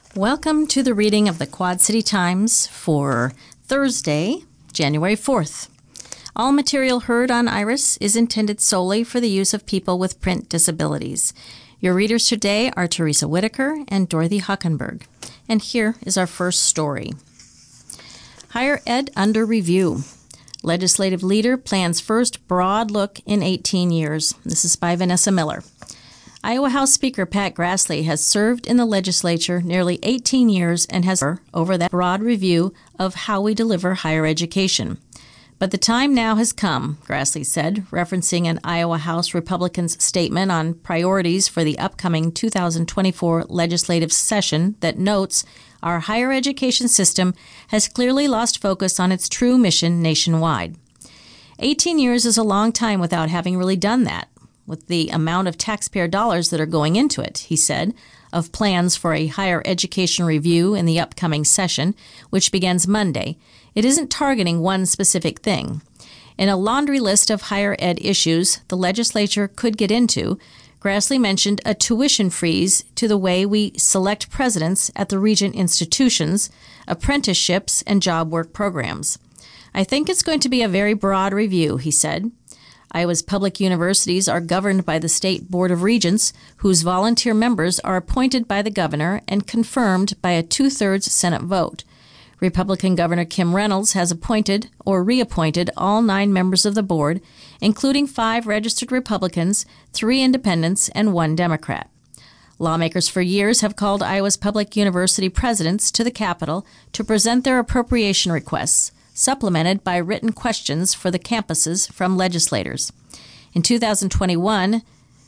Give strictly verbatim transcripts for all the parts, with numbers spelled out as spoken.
Welcome to the reading of the Quad City Times for Thursday, January fourth. All material heard on Iris is intended solely for the use of people with print disabilities. Your readers today are Teresa Whitaker and Dorothy Huckenberg. And here is our first story. Higher Ed under review. Legislative leader plans first broad look in eighteen years. This is by Vanessa Miller. Iowa House Speaker Pat Grassley has served in the legislature nearly eighteen years and has over that broad review of how we deliver higher education. But the time now has come, Grassley said, referencing an Iowa House Republicans' statement on priorities for the upcoming two thousand twenty-four legislative session that notes our higher education system has clearly lost focus on its true mission nationwide. eighteen years is a long time without having really done that. With the amount of taxpayer dollars that are going into it, he said, of plans for a higher education review in the upcoming session, which begins Monday, it isn't targeting one specific thing. In a laundry list of higher ed issues the legislature could get into, Grassley mentioned a tuition freeze to the way we select presidents at the Regent institutions, apprenticeships, and job work programs. I think it's going to be a very broad review, he said. Iowa's public universities are governed by the State Board of Regents, whose volunteer members are appointed by the governor and confirmed by a two-thirds Senate vote. Republican Governor Kim Reynolds has appointed or reappointed all nine members of the board, including five registered Republicans, three independents, and one Democrat. Lawmakers for years have called Iowa's public university presidents to the Capitol to present their appropriation requests, supplemented by written questions for the campuses from legislators. In two thousand twenty-one,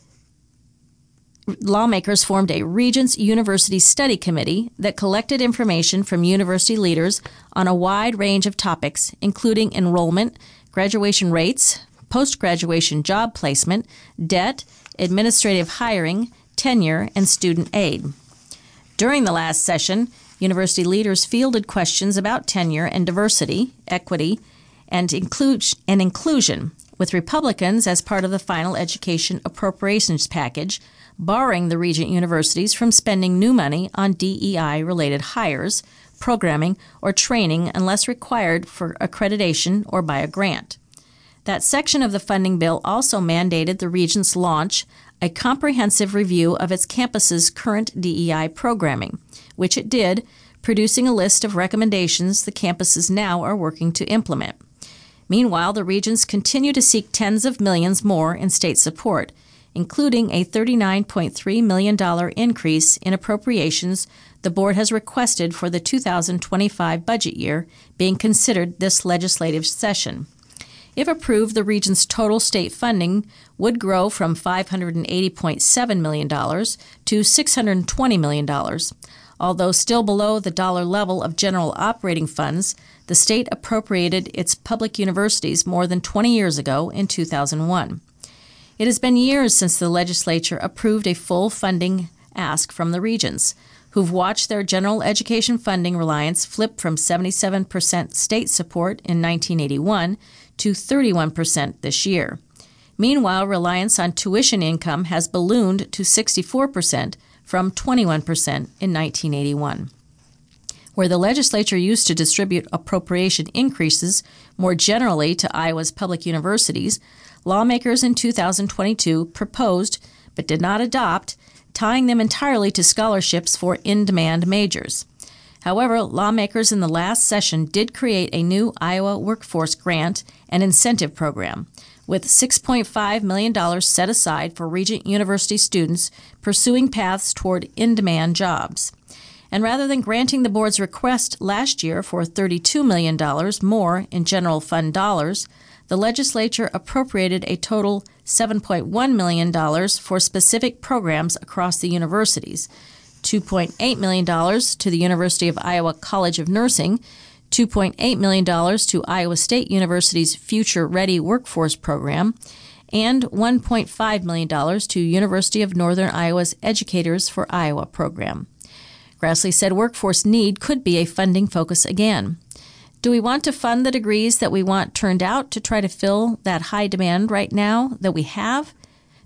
lawmakers formed a Regents University Study Committee that collected information from university leaders on a wide range of topics, including enrollment, graduation rates, post-graduation job placement, debt, administrative hiring, tenure, and student aid. During the last session, university leaders fielded questions about tenure and diversity, equity, and, inclu- and inclusion, with Republicans as part of the final education appropriations package, barring the Regent universities from spending new money on D E I-related hires, programming, or training unless required for accreditation or by a grant. That section of the funding bill also mandated the Regents launch a comprehensive review of its campus's current D E I programming, which it did, producing a list of recommendations the campuses now are working to implement. Meanwhile, the Regents continue to seek tens of millions more in state support, including a thirty-nine point three million dollars increase in appropriations the board has requested for the two thousand twenty-five budget year being considered this legislative session. If approved, the Regents' total state funding would grow from five hundred eighty point seven million dollars to six hundred twenty million dollars. Although still below the dollar level of general operating funds, the state appropriated its public universities more than twenty years ago in two thousand one. It has been years since the legislature approved a full funding ask from the Regents, who've watched their general education funding reliance flip from seventy-seven percent state support in nineteen eighty-one to thirty-one percent this year. Meanwhile, reliance on tuition income has ballooned to sixty-four percent from twenty-one percent in nineteen eighty-one. Where the legislature used to distribute appropriation increases more generally to Iowa's public universities, lawmakers in two thousand twenty-two proposed, but did not adopt, tying them entirely to scholarships for in-demand majors. However, lawmakers in the last session did create a new Iowa Workforce Grant and Incentive Program, with six point five million dollars set aside for Regent University students pursuing paths toward in-demand jobs. And rather than granting the board's request last year for thirty-two million dollars more in general fund dollars, the legislature appropriated a total seven point one million dollars for specific programs across the universities, two point eight million dollars to the University of Iowa College of Nursing, two point eight million dollars to Iowa State University's Future Ready Workforce Program, and one point five million dollars to University of Northern Iowa's Educators for Iowa program. Grassley said workforce need could be a funding focus again. Do we want to fund the degrees that we want turned out to try to fill that high demand right now that we have?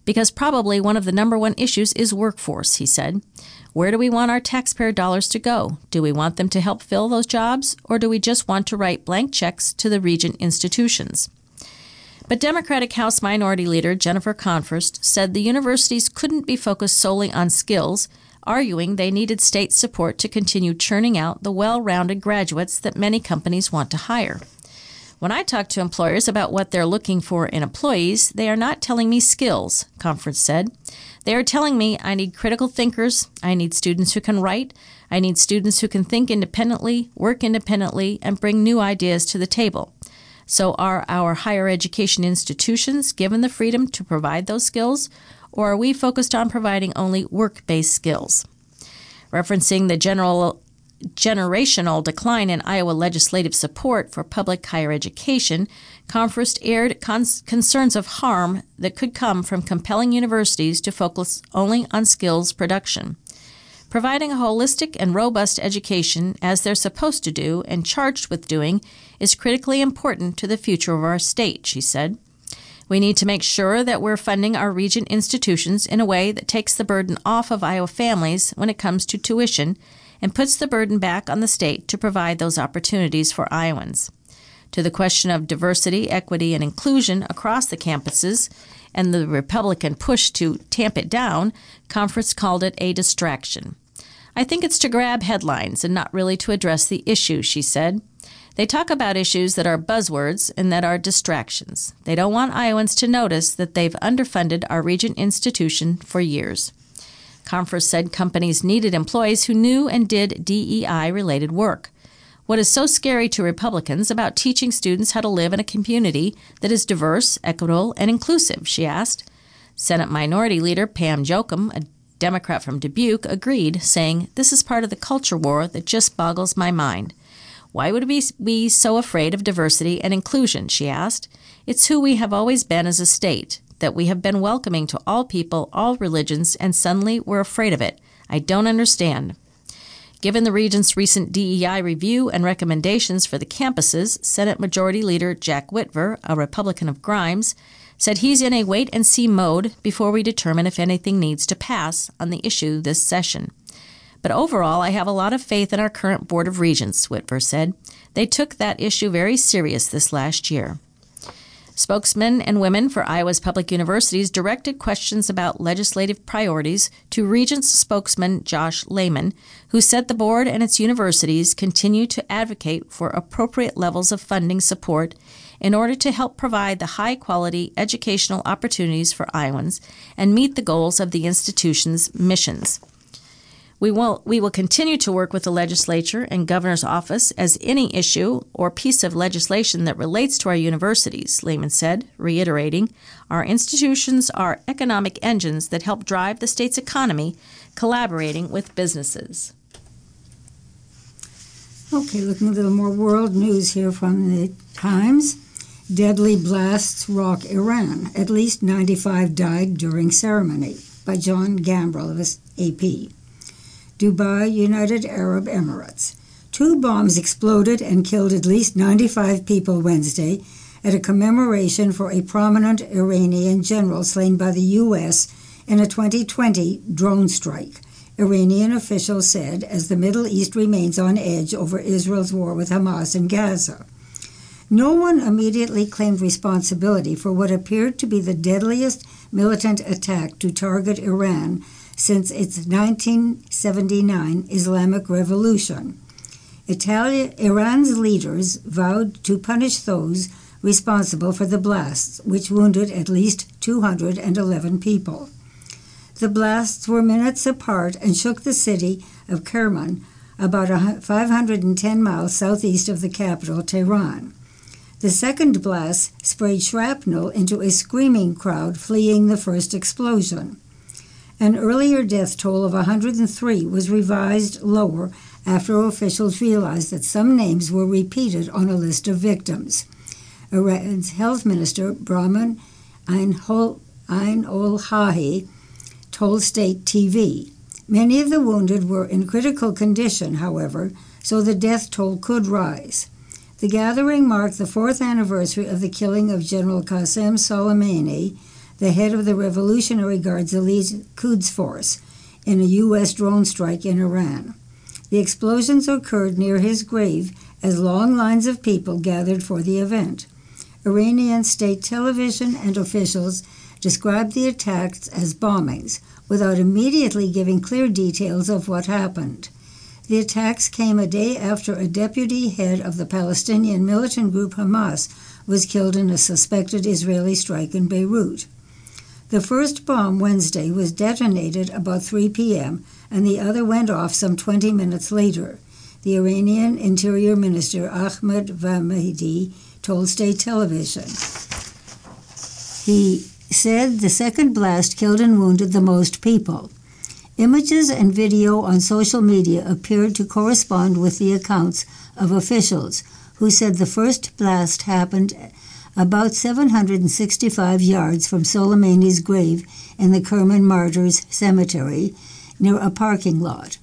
because probably one of the number one issues is workforce, he said. Where do we want our taxpayer dollars to go? Do we want them to help fill those jobs, or do we just want to write blank checks to the Regent institutions? But Democratic House Minority Leader Jennifer Confirst said the universities couldn't be focused solely on skills, arguing they needed state support to continue churning out the well-rounded graduates that many companies want to hire. When I talk to employers about what they're looking for in employees, they are not telling me skills, Confirst said. They are telling me I need critical thinkers, I need students who can write, I need students who can think independently, work independently, and bring new ideas to the table. So are our higher education institutions given the freedom to provide those skills, or are we focused on providing only work-based skills? Referencing the general generational decline in Iowa legislative support for public higher education, Confirst aired cons- concerns of harm that could come from compelling universities to focus only on skills production. Providing a holistic and robust education, as they're supposed to do and charged with doing, is critically important to the future of our state, she said. We need to make sure that we're funding our Regent institutions in a way that takes the burden off of Iowa families when it comes to tuition and puts the burden back on the state to provide those opportunities for Iowans. To the question of diversity, equity, and inclusion across the campuses and the Republican push to tamp it down, Confirst called it a distraction. I think it's to grab headlines and not really to address the issue, she said. They talk about issues that are buzzwords and that are distractions. They don't want Iowans to notice that they've underfunded our Regent institution for years. Confirst said companies needed employees who knew and did D E I-related work. What is so scary to Republicans about teaching students how to live in a community that is diverse, equitable, and inclusive, she asked. Senate Minority Leader Pam Jochum, a Democrat from Dubuque, agreed, saying, "This is part of the culture war that just boggles my mind. Why would we be so afraid of diversity and inclusion?" she asked. "It's who we have always been as a state, that we have been welcoming to all people, all religions, and suddenly we're afraid of it. I don't understand." Given the Regent's recent D E I review and recommendations for the campuses, Senate Majority Leader Jack Whitver, a Republican of Grimes, said he's in a wait-and-see mode before we determine if anything needs to pass on the issue this session. But overall, I have a lot of faith in our current Board of Regents, Whitver said. They took that issue very serious this last year. Spokesmen and women for Iowa's public universities directed questions about legislative priorities to Regents spokesman Josh Lehman, who said the board and its universities continue to advocate for appropriate levels of funding support in order to help provide the high-quality educational opportunities for Iowans and meet the goals of the institution's missions. We will, we will continue to work with the legislature and governor's office as any issue or piece of legislation that relates to our universities, Lehman said, reiterating, our institutions are economic engines that help drive the state's economy, collaborating with businesses. Okay, looking at a little more world news here from the Times. Deadly blasts rock Iran. At least ninety-five died during ceremony, by John Gambrell of A P. Dubai, United Arab Emirates. Two bombs exploded and killed at least ninety-five people Wednesday at a commemoration for a prominent Iranian general slain by the U S in a twenty twenty drone strike, Iranian officials said, as the Middle East remains on edge over Israel's war with Hamas in Gaza. No one immediately claimed responsibility for what appeared to be the deadliest militant attack to target Iran since its nineteen seventy-nine Islamic Revolution. Italia, Iran's leaders vowed to punish those responsible for the blasts, which wounded at least two hundred eleven people. The blasts were minutes apart and shook the city of Kerman, about five hundred ten miles southeast of the capital, Tehran. The second blast sprayed shrapnel into a screaming crowd fleeing the first explosion. An earlier death toll of one hundred three was revised lower after officials realized that some names were repeated on a list of victims. Iran's health minister, Brahman Ein-ol-Hahi, told state T V. Many of the wounded were in critical condition, however, so the death toll could rise. The gathering marked the fourth anniversary of the killing of General Qasem Soleimani, the head of the Revolutionary Guards elite Quds Force, in a U S drone strike in Iran. The explosions occurred near his grave as long lines of people gathered for the event. Iranian state television and officials described the attacks as bombings, without immediately giving clear details of what happened. The attacks came a day after a deputy head of the Palestinian militant group Hamas was killed in a suspected Israeli strike in Beirut. The first bomb Wednesday was detonated about three p.m., and the other went off some twenty minutes later. The Iranian Interior Minister Ahmed Vahidi told state television. He said the second blast killed and wounded the most people. Images and video on social media appeared to correspond with the accounts of officials who said the first blast happened about seven hundred sixty-five yards from Soleimani's grave in the Kerman Martyrs Cemetery near a parking lot.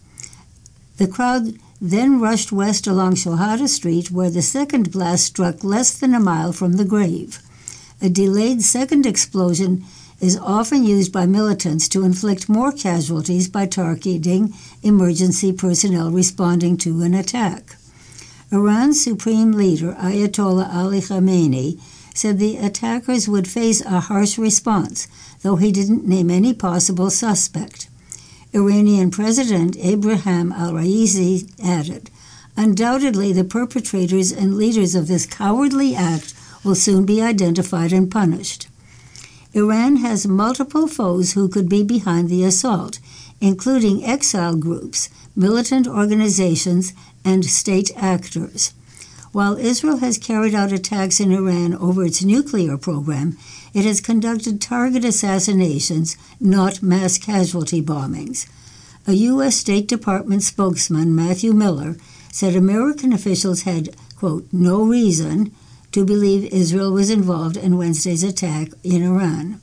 The crowd then rushed west along Shohada Street, where the second blast struck less than a mile from the grave. A delayed second explosion is often used by militants to inflict more casualties by targeting emergency personnel responding to an attack. Iran's supreme leader, Ayatollah Ali Khamenei, said the attackers would face a harsh response, though he didn't name any possible suspect. Iranian President Ebrahim al-Raisi added, "Undoubtedly, the perpetrators and leaders of this cowardly act will soon be identified and punished." Iran has multiple foes who could be behind the assault, including exile groups, militant organizations, and state actors. While Israel has carried out attacks in Iran over its nuclear program, it has conducted target assassinations, not mass casualty bombings. A U S State Department spokesman, Matthew Miller, said American officials had, quote, no reason to believe Israel was involved in Wednesday's attack in Iran.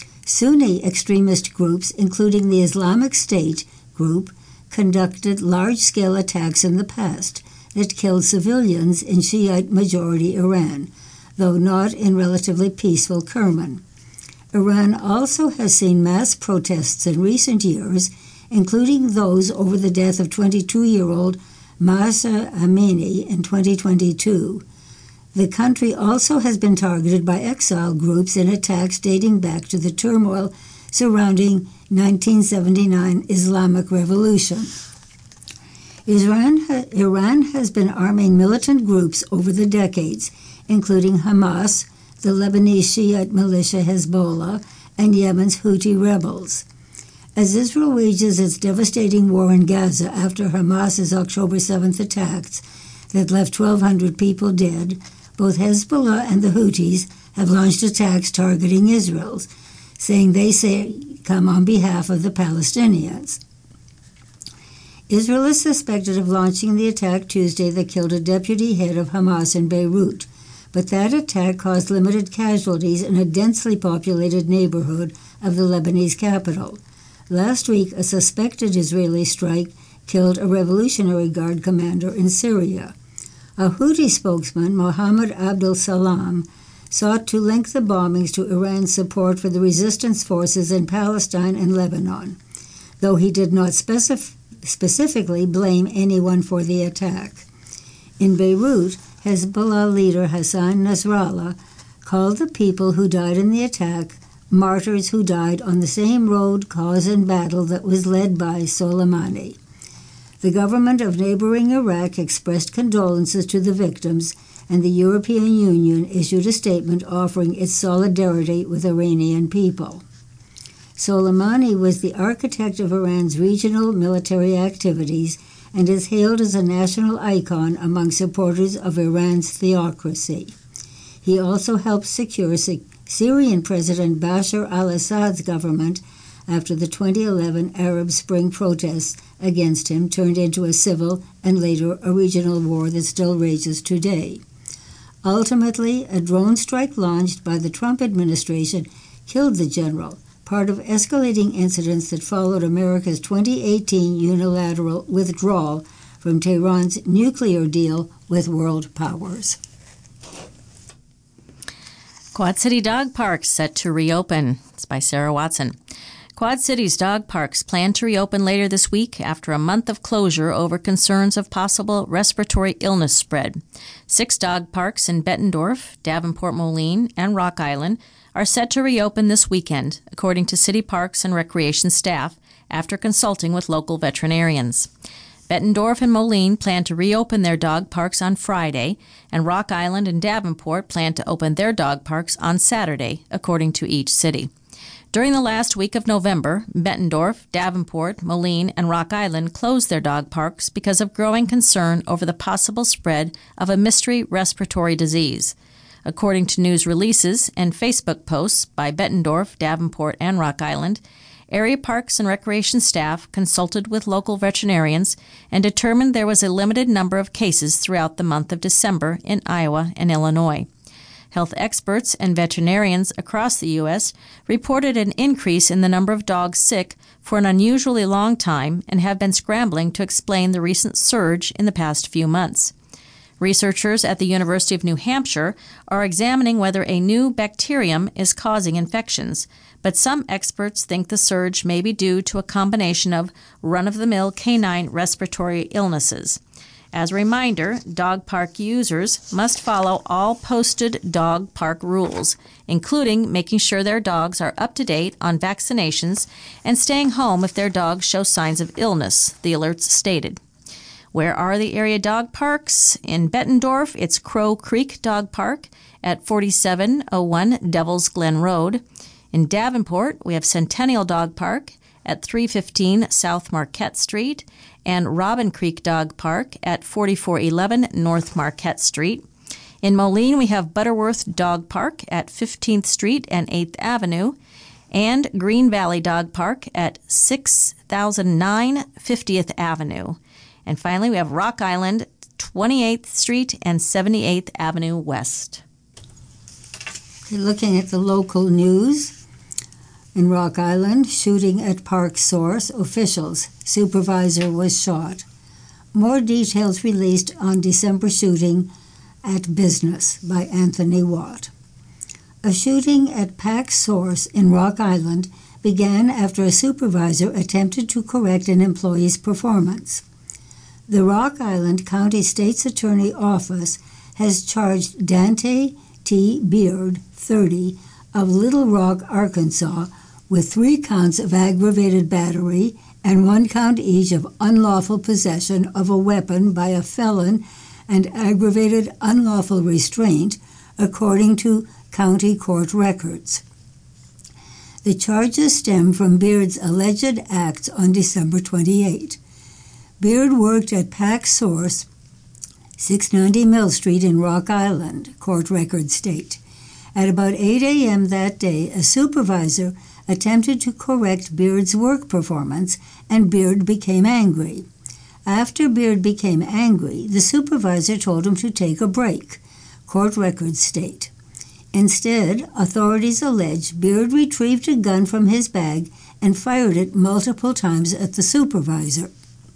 Sunni extremist groups, including the Islamic State group, conducted large-scale attacks in the past that killed civilians in Shiite-majority Iran, though not in relatively peaceful Kerman. Iran also has seen mass protests in recent years, including those over the death of twenty-two-year-old Mahsa Amini in twenty twenty-two. The country also has been targeted by exile groups in attacks dating back to the turmoil surrounding nineteen seventy-nine Islamic Revolution. Iran, Iran has been arming militant groups over the decades, including Hamas, the Lebanese Shiite militia Hezbollah, and Yemen's Houthi rebels. As Israel wages its devastating war in Gaza after Hamas's October seventh attacks that left twelve hundred people dead, both Hezbollah and the Houthis have launched attacks targeting Israel, saying they say come on behalf of the Palestinians. Israel is suspected of launching the attack Tuesday that killed a deputy head of Hamas in Beirut, but that attack caused limited casualties in a densely populated neighborhood of the Lebanese capital. Last week, a suspected Israeli strike killed a Revolutionary Guard commander in Syria. A Houthi spokesman, Mohammed Abdul Salam, sought to link the bombings to Iran's support for the resistance forces in Palestine and Lebanon, though he did not specify specifically blame anyone for the attack. In Beirut, Hezbollah leader Hassan Nasrallah called the people who died in the attack martyrs who died on the same road, cause, and battle that was led by Soleimani. The government of neighboring Iraq expressed condolences to the victims, and the European Union issued a statement offering its solidarity with Iranian people. Soleimani was the architect of Iran's regional military activities and is hailed as a national icon among supporters of Iran's theocracy. He also helped secure Syrian President Bashar al-Assad's government after the twenty eleven Arab Spring protests against him turned into a civil and later a regional war that still rages today. Ultimately, a drone strike launched by the Trump administration killed the general, part of escalating incidents that followed America's twenty eighteen unilateral withdrawal from Tehran's nuclear deal with world powers. Quad City Dog Parks set to reopen. It's by Sarah Watson. Quad City's dog parks plan to reopen later this week after a month of closure over concerns of possible respiratory illness spread. Six dog parks in Bettendorf, Davenport, Moline, and Rock Island are set to reopen this weekend, according to City Parks and Recreation staff, after consulting with local veterinarians. Bettendorf and Moline plan to reopen their dog parks on Friday, and Rock Island and Davenport plan to open their dog parks on Saturday, according to each city. During the last week of November, Bettendorf, Davenport, Moline, and Rock Island closed their dog parks because of growing concern over the possible spread of a mystery respiratory disease. According to news releases and Facebook posts by Bettendorf, Davenport, and Rock Island, area parks and recreation staff consulted with local veterinarians and determined there was a limited number of cases throughout the month of December in Iowa and Illinois. Health experts and veterinarians across the U S reported an increase in the number of dogs sick for an unusually long time and have been scrambling to explain the recent surge in the past few months. Researchers at the University of New Hampshire are examining whether a new bacterium is causing infections, but some experts think the surge may be due to a combination of run-of-the-mill canine respiratory illnesses. As a reminder, dog park users must follow all posted dog park rules, including making sure their dogs are up to date on vaccinations and staying home if their dogs show signs of illness, the alerts stated. Where are the area dog parks? In Bettendorf, it's Crow Creek Dog Park at forty-seven oh one Devil's Glen Road. In Davenport, we have Centennial Dog Park at three fifteen South Marquette Street, and Robin Creek Dog Park at forty-four eleven North Marquette Street. In Moline, we have Butterworth Dog Park at fifteenth Street and eighth Avenue, and Green Valley Dog Park at six thousand nine fiftieth Avenue. And finally, we have Rock Island, twenty-eighth Street and seventy-eighth Avenue West. Looking at the local news, in Rock Island, shooting at Park Source, officials, supervisor was shot. More details released on December shooting at Business by Anthony Watt. A shooting at Park Source in Rock Island began after a supervisor attempted to correct an employee's performance. The Rock Island County State's Attorney Office has charged Dante T. Beard, thirty, of Little Rock, Arkansas, with three counts of aggravated battery and one count each of unlawful possession of a weapon by a felon and aggravated unlawful restraint, according to county court records. The charges stem from Beard's alleged acts on December twenty-eighth. Beard worked at Pack Source, six ninety Mill Street in Rock Island, court records state. At about eight a.m. that day, a supervisor attempted to correct Beard's work performance, and Beard became angry. After Beard became angry, the supervisor told him to take a break, court records state. Instead, authorities allege Beard retrieved a gun from his bag and fired it multiple times at the supervisor.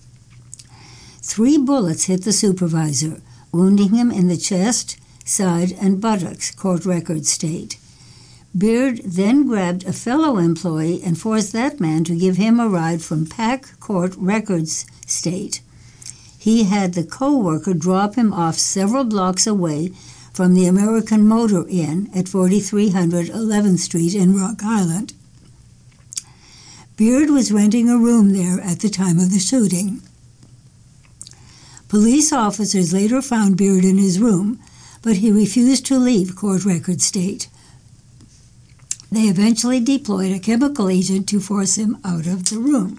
Three bullets hit the supervisor, wounding him in the chest, side, and buttocks, court records state. Beard then grabbed a fellow employee and forced that man to give him a ride from Pack Court Records state. He had the co-worker drop him off several blocks away from the American Motor Inn at forty-three hundred eleventh Street in Rock Island. Beard was renting a room there at the time of the shooting. Police officers later found Beard in his room, but he refused to leave, court records state. They eventually deployed a chemical agent to force him out of the room.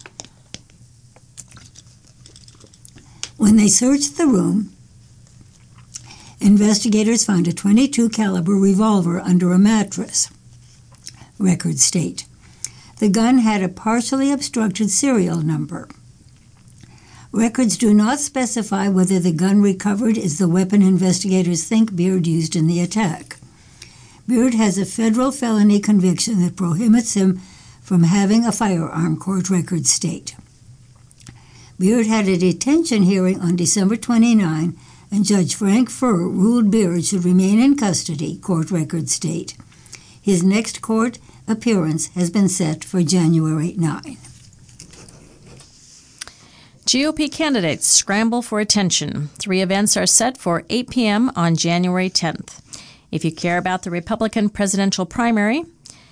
When they searched the room, investigators found a twenty-two caliber revolver under a mattress, records state. The gun had a partially obstructed serial number. Records do not specify whether the gun recovered is the weapon investigators think Beard used in the attack. Beard has a federal felony conviction that prohibits him from having a firearm, court records state. Beard had a detention hearing on December twenty-ninth and Judge Frank Furr ruled Beard should remain in custody, court records state. His next court appearance has been set for January ninth. G O P candidates scramble for attention. Three events are set for eight p.m. on January tenth. If you care about the Republican presidential primary,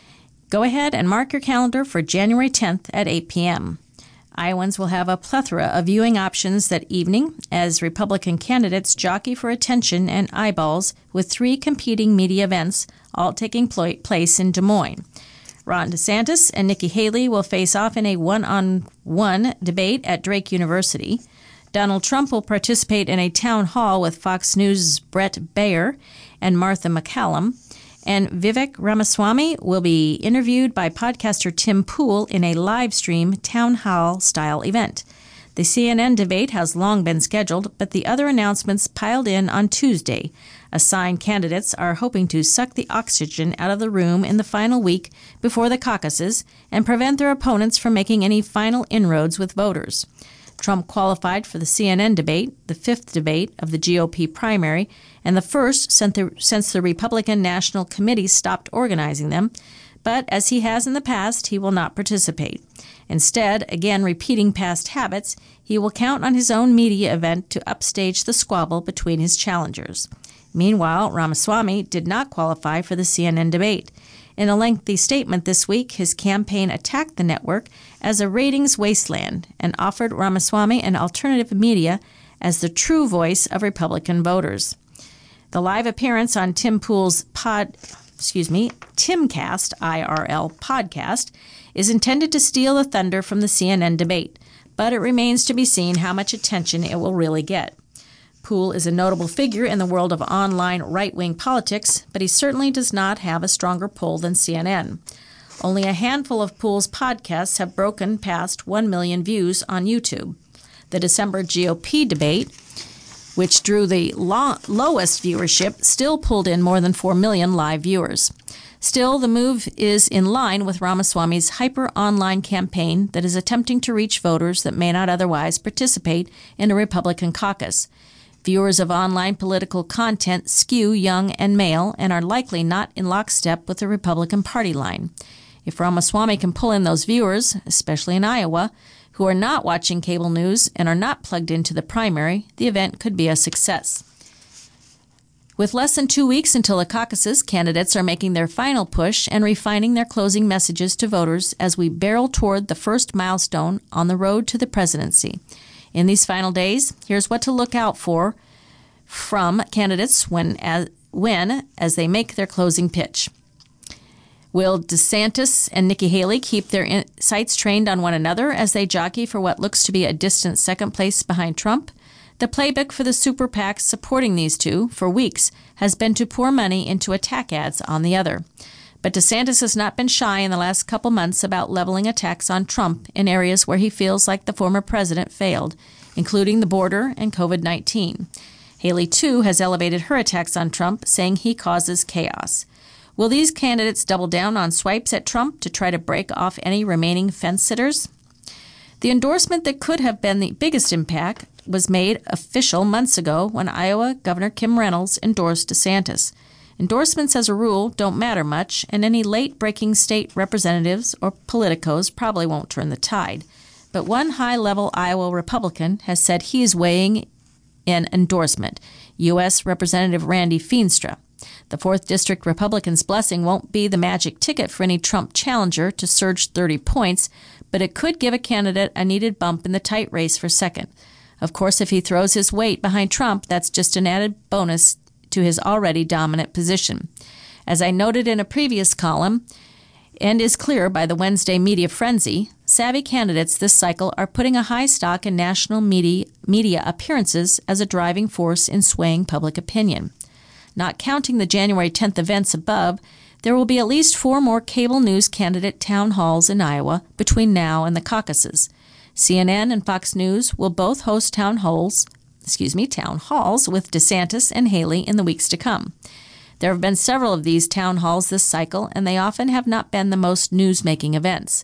go ahead and mark your calendar for January tenth at eight p.m. Iowans will have a plethora of viewing options that evening as Republican candidates jockey for attention and eyeballs with three competing media events, all taking pl- place in Des Moines. Ron DeSantis and Nikki Haley will face off in a one-on-one debate at Drake University. Donald Trump will participate in a town hall with Fox News' Brett Baier and Martha McCallum. And Vivek Ramaswamy will be interviewed by podcaster Tim Pool in a live stream town hall-style event. The C N N debate has long been scheduled, but the other announcements piled in on Tuesday. Assigned candidates are hoping to suck the oxygen out of the room in the final week before the caucuses and prevent their opponents from making any final inroads with voters. Trump qualified for the C N N debate, the fifth debate of the G O P primary, and the first since the Republican National Committee stopped organizing them. But as he has in the past, he will not participate. Instead, again repeating past habits, he will count on his own media event to upstage the squabble between his challengers. Meanwhile, Ramaswamy did not qualify for the C N N debate. In a lengthy statement this week, his campaign attacked the network as a ratings wasteland and offered Ramaswamy an alternative media as the true voice of Republican voters. The live appearance on Tim Pool's pod, excuse me, Timcast I R L podcast is intended to steal the thunder from the C N N debate, but it remains to be seen how much attention it will really get. Pool is a notable figure in the world of online right-wing politics, but he certainly does not have a stronger pull than C N N. Only a handful of Pool's podcasts have broken past one million views on YouTube. The December G O P debate, which drew the lo- lowest viewership, still pulled in more than four million live viewers. Still, the move is in line with Ramaswamy's hyper-online campaign that is attempting to reach voters that may not otherwise participate in a Republican caucus. Viewers of online political content skew young and male and are likely not in lockstep with the Republican Party line. If Ramaswamy can pull in those viewers, especially in Iowa, who are not watching cable news and are not plugged into the primary, the event could be a success. With less than two weeks until the caucuses, candidates are making their final push and refining their closing messages to voters as we barrel toward the first milestone on the road to the presidency. In these final days, here's what to look out for from candidates when as, when, as they make their closing pitch. Will DeSantis and Nikki Haley keep their in- sights trained on one another as they jockey for what looks to be a distant second place behind Trump? The playbook for the super PACs supporting these two for weeks has been to pour money into attack ads on the other. But DeSantis has not been shy in the last couple months about leveling attacks on Trump in areas where he feels like the former president failed, including the border and covid nineteen. Haley, too, has elevated her attacks on Trump, saying he causes chaos. Will these candidates double down on swipes at Trump to try to break off any remaining fence-sitters? The endorsement that could have been the biggest impact was made official months ago when Iowa Governor Kim Reynolds endorsed DeSantis. Endorsements, as a rule, don't matter much, and any late-breaking state representatives or politicos probably won't turn the tide. But one high-level Iowa Republican has said he is weighing in endorsement, U S Representative Randy Feenstra. The fourth District Republicans' blessing won't be the magic ticket for any Trump challenger to surge thirty points, but it could give a candidate a needed bump in the tight race for second. Of course, if he throws his weight behind Trump, that's just an added bonus to his already dominant position. As I noted in a previous column, and is clear by the Wednesday media frenzy, savvy candidates this cycle are putting a high stock in national media, media appearances as a driving force in swaying public opinion. Not counting the January tenth events above, there will be at least four more cable news candidate town halls in Iowa between now and the caucuses. C N N and Fox News will both host town halls, excuse me, town halls with DeSantis and Haley in the weeks to come. There have been several of these town halls this cycle, and they often have not been the most news-making events.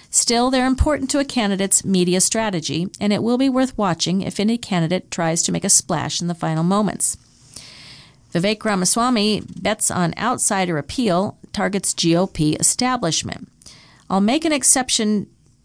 Still, they're important to a candidate's media strategy, and it will be worth watching if any candidate tries to make a splash in the final moments. Vivek Ramaswamy bets on outsider appeal, targets G O P establishment. I'll make an exception.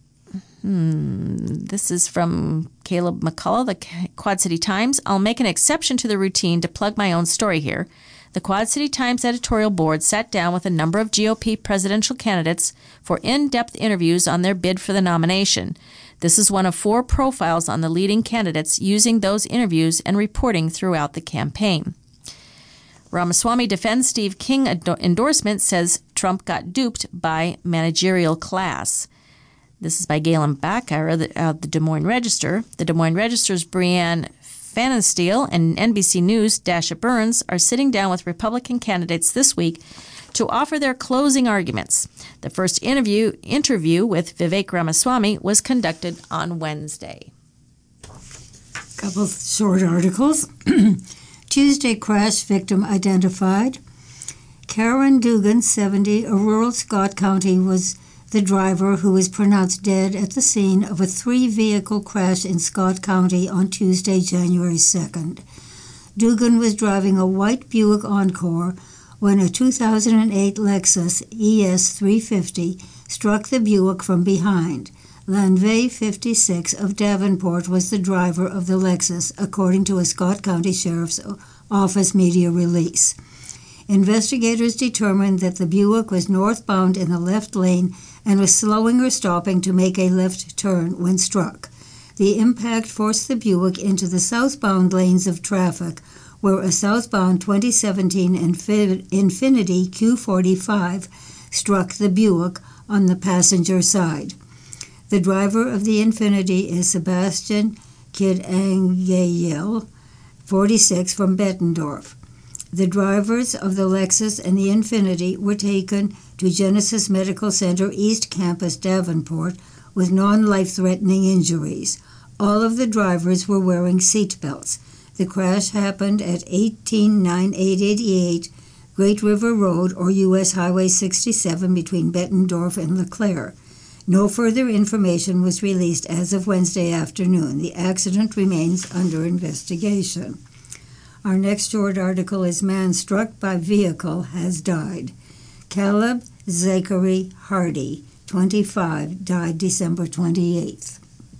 Hmm, this is from Caleb McCullough, the Quad City Times. I'll make an exception to the routine to plug my own story here. The Quad City Times editorial board sat down with a number of G O P presidential candidates for in-depth interviews on their bid for the nomination. This is one of four profiles on the leading candidates using those interviews and reporting throughout the campaign. Ramaswamy defends Steve King endorsement, says Trump got duped by managerial class. This is by Galen Backer of the, uh, the Des Moines Register. The Des Moines Register's Brianne Pfannenstiel and N B C News' Dasha Burns are sitting down with Republican candidates this week to offer their closing arguments. The first interview interview with Vivek Ramaswamy was conducted on Wednesday. A couple short articles. Tuesday crash victim identified. Karen Dugan, seventy, of rural Scott County, was the driver who was pronounced dead at the scene of a three-vehicle crash in Scott County on Tuesday, January second. Dugan was driving a white Buick Encore when a two thousand eight Lexus E S three fifty struck the Buick from behind. Lanvey, fifty-six, of Davenport, was the driver of the Lexus, according to a Scott County Sheriff's Office media release. Investigators determined that the Buick was northbound in the left lane and was slowing or stopping to make a left turn when struck. The impact forced the Buick into the southbound lanes of traffic, where a southbound twenty seventeen Infiniti Q forty-five struck the Buick on the passenger side. The driver of the Infiniti is Sebastian Kid-Angayel, forty-six, from Bettendorf. The drivers of the Lexus and the Infiniti were taken to Genesis Medical Center East Campus, Davenport, with non-life-threatening injuries. All of the drivers were wearing seat belts. The crash happened at eighteen nine eight eighty-eight Great River Road, or U S Highway sixty-seven, between Bettendorf and LeClaire. No further information was released as of Wednesday afternoon. The accident remains under investigation. Our next short article is Man Struck by Vehicle Has Died. Caleb Zachary Hardy, twenty-five, died December twenty-eighth.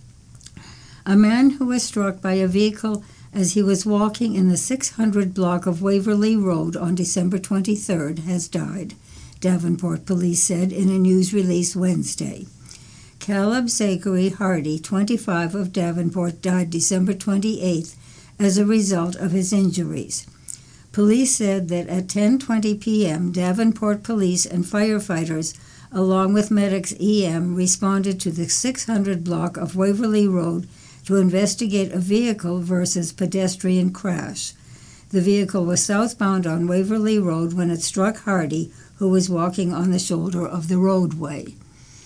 A man who was struck by a vehicle as he was walking in the six hundred block of Waverly Road on December twenty-third has died, Davenport police said in a news release Wednesday. Caleb Zachary Hardy, twenty-five, of Davenport, died December twenty-eighth as a result of his injuries. Police said that at ten twenty p.m., Davenport police and firefighters, along with Medics E M, responded to the six hundred block of Waverly Road to investigate a vehicle versus pedestrian crash. The vehicle was southbound on Waverly Road when it struck Hardy, who was walking on the shoulder of the roadway.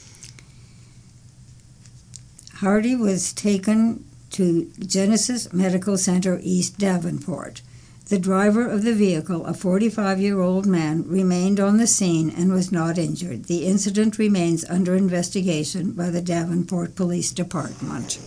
Hardy was taken to Genesis Medical Center East Davenport. The driver of the vehicle, a forty-five-year-old man, remained on the scene and was not injured. The incident remains under investigation by the Davenport Police Department.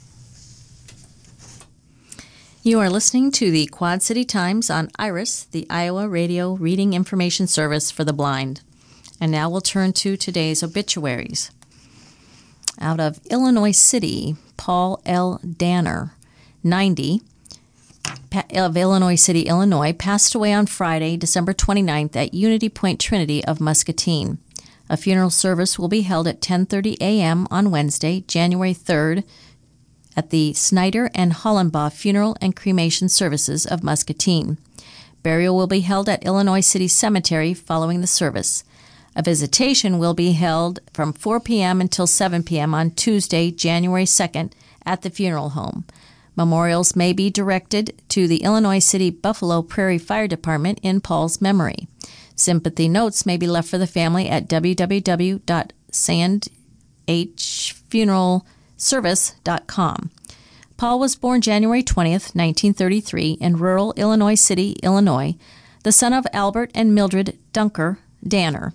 You are listening to the Quad City Times on IRIS, the Iowa Radio Reading Information Service for the Blind. And now we'll turn to today's obituaries. Out of Illinois City, Paul L. Danner, ninety, of Illinois City, Illinois, passed away on Friday, December twenty-ninth at Unity Point Trinity of Muscatine. A funeral service will be held at ten thirty a.m. on Wednesday, January third, at the Snyder and Hollenbaugh Funeral and Cremation Services of Muscatine. Burial will be held at Illinois City Cemetery following the service. A visitation will be held from four p.m. until seven p.m. on Tuesday, January second, at the funeral home. Memorials may be directed to the Illinois City Buffalo Prairie Fire Department in Paul's memory. Sympathy notes may be left for the family at w w w dot sand h funeral service dot com. Paul was born January twentieth, nineteen thirty-three, in rural Illinois City, Illinois, the son of Albert and Mildred Dunker Danner.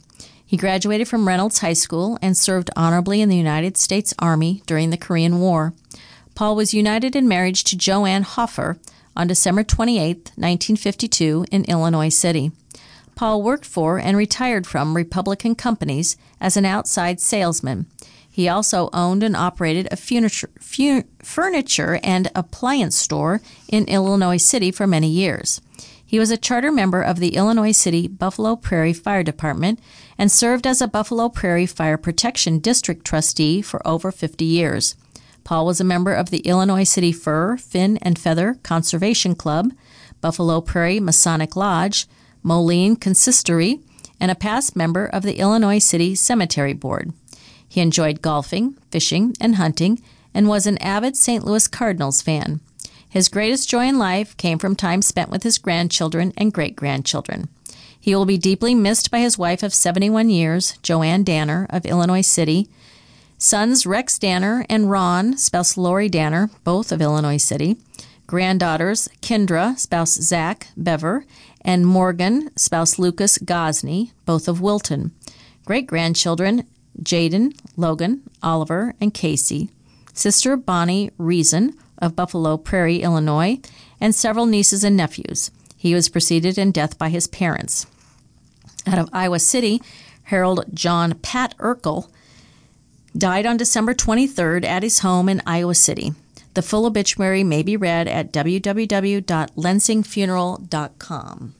He graduated from Reynolds High School and served honorably in the United States Army during the Korean War. Paul was united in marriage to Joanne Hoffer on December twenty-eighth, nineteen fifty-two, in Illinois City. Paul worked for and retired from Republican companies as an outside salesman. He also owned and operated a furniture, fu- furniture and appliance store in Illinois City for many years. He was a charter member of the Illinois City Buffalo Prairie Fire Department and served as a Buffalo Prairie Fire Protection District trustee for over fifty years. Paul was a member of the Illinois City Fur, Fin, and Feather Conservation Club, Buffalo Prairie Masonic Lodge, Moline Consistory, and a past member of the Illinois City Cemetery Board. He enjoyed golfing, fishing, and hunting, and was an avid Saint Louis Cardinals fan. His greatest joy in life came from time spent with his grandchildren and great-grandchildren. He will be deeply missed by his wife of seventy-one years, Joanne Danner of Illinois City, sons Rex Danner and Ron, spouse Lori Danner, both of Illinois City, granddaughters Kendra, spouse Zach Bever, and Morgan, spouse Lucas Gosney, both of Wilton, great-grandchildren Jaden, Logan, Oliver, and Casey, sister Bonnie Reason of Buffalo Prairie, Illinois, and several nieces and nephews. He was preceded in death by his parents. Out of Iowa City, Harold John Pat Urkel died on December twenty-third at his home in Iowa City. The full obituary may be read at w w w dot lensing funeral dot com.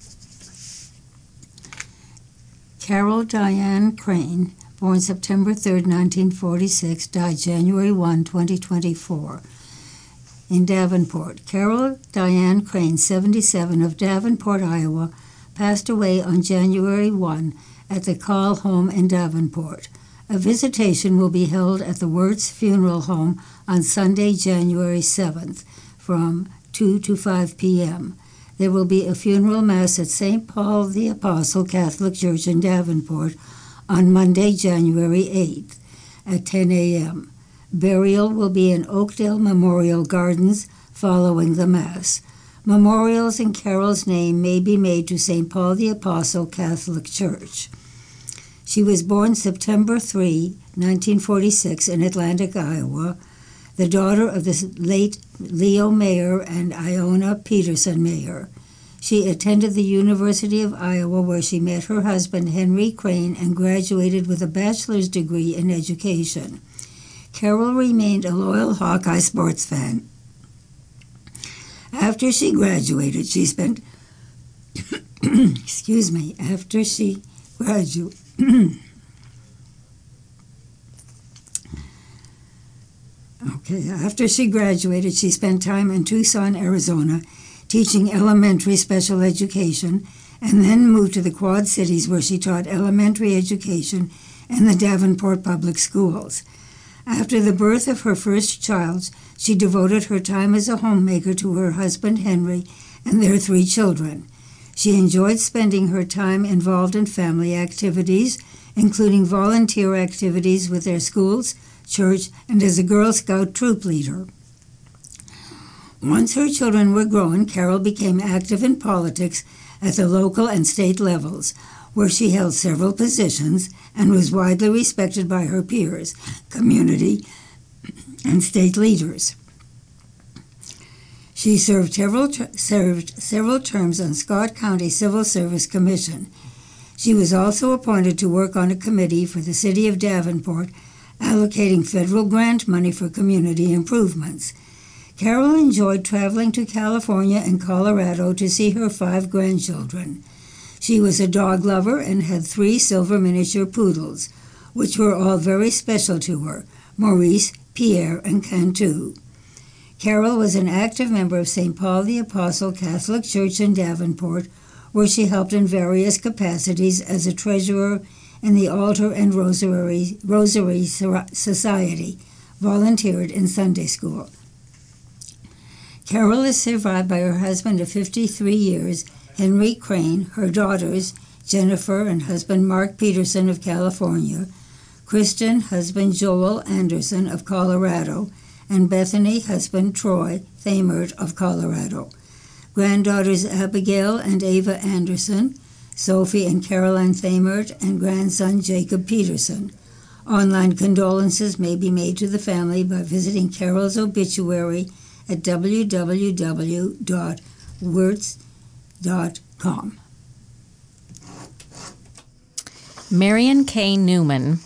Carol Diane Crane, born September third, nineteen forty-six, died January first, twenty twenty-four. In Davenport, Carol Diane Crane, seventy-seven, of Davenport, Iowa, passed away on January first at the Carl Home in Davenport. A visitation will be held at the Wirtz Funeral Home on Sunday, January seventh, from two to five p.m. There will be a funeral mass at Saint Paul the Apostle Catholic Church in Davenport on Monday, January eighth, at ten a.m. Burial will be in Oakdale Memorial Gardens following the Mass. Memorials in Carol's name may be made to Saint Paul the Apostle Catholic Church. She was born September third, nineteen forty-six, in Atlantic, Iowa, the daughter of the late Leo Mayer and Iona Peterson Mayer. She attended the University of Iowa, where she met her husband, Henry Crane, and graduated with a bachelor's degree in education. Carol remained a loyal Hawkeye sports fan. After she graduated, she spent, excuse me, after she graduated, okay, after she graduated, she spent time in Tucson, Arizona, teaching elementary special education, and then moved to the Quad Cities, where she taught elementary education in the Davenport Public Schools. After the birth of her first child, she devoted her time as a homemaker to her husband, Henry, and their three children. She enjoyed spending her time involved in family activities, including volunteer activities with their schools, church, and as a Girl Scout troop leader. Once her children were grown, Carol became active in politics at the local and state levels, where she held several positions and was widely respected by her peers, community, and state leaders. She served several, ter- served several terms on Scott County Civil Service Commission. She was also appointed to work on a committee for the city of Davenport, allocating federal grant money for community improvements. Carol enjoyed traveling to California and Colorado to see her five grandchildren. She was a dog lover and had three silver miniature poodles, which were all very special to her, Maurice, Pierre, and Cantu. Carol was an active member of Saint Paul the Apostle Catholic Church in Davenport, where she helped in various capacities as a treasurer in the Altar and Rosary, Rosary Society, volunteered in Sunday school. Carol is survived by her husband of fifty-three years, Henry Crane, her daughters, Jennifer and husband Mark Peterson of California, Kristen, husband Joel Anderson of Colorado, and Bethany, husband Troy Thamert of Colorado. Granddaughters Abigail and Ava Anderson, Sophie and Caroline Thamert, and grandson Jacob Peterson. Online condolences may be made to the family by visiting Carol's obituary at w w w dot wirtz dot com. Marion K. Newman,